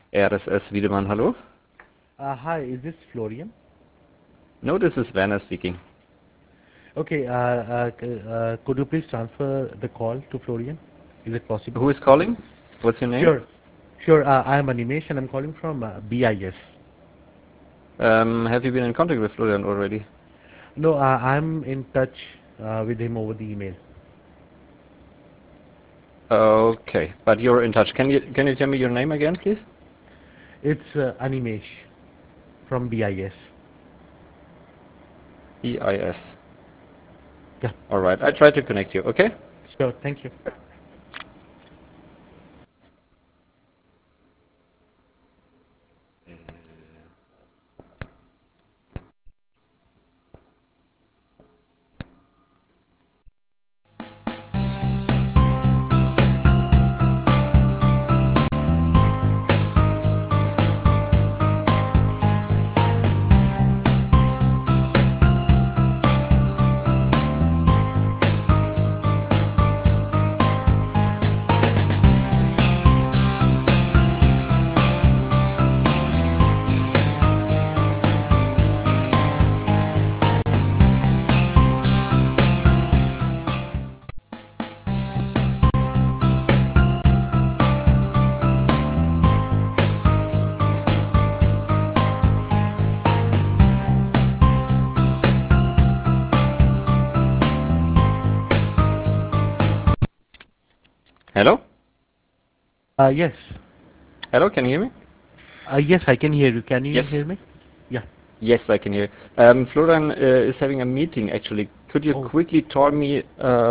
RSS Wiedemann, hallo? Hi, is this Florian? No, this is Werner speaking. Okay, could you please transfer the call to Florian? Is it possible? Who is calling? What's your name? Sure, sure. I am Animesh and I'm calling from BIS. Have you been in contact with Florian already? No, I'm in touch with him over the email. Okay, but you're in touch. Can you tell me your name again, please? It's Animesh from BIS. EIS. Yeah, All right, I try to connect you, okay? sure. Thank you. Hello? Yes. Hello, can you hear me? Yes, I can hear you. Can you Yes. hear me? Yeah. Yes, I can hear. Florian is having a meeting actually. Could you Oh, quickly tell me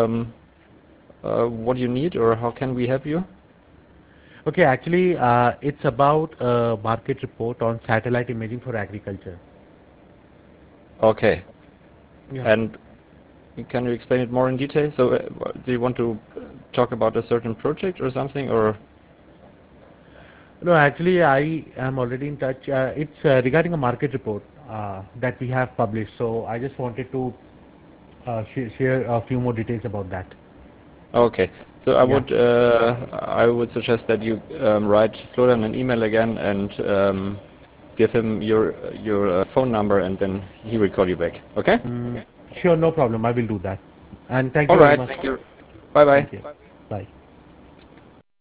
what you need or how can we help you? okay. Actually, it's about a market report on satellite imaging for agriculture. Okay, Yeah. and can you explain it more in detail? So, do you want to talk about a certain project or something, or? No, actually, I am already in touch. It's regarding a market report that we have published. So I just wanted to share a few more details about that. Okay, so Yeah. I would suggest that you write Florian an email again and give him your phone number, and then he will call you back. Okay? Sure, no problem. I will do that. And thank All you very right. much. Thank you. Bye bye. Thank you. Bye.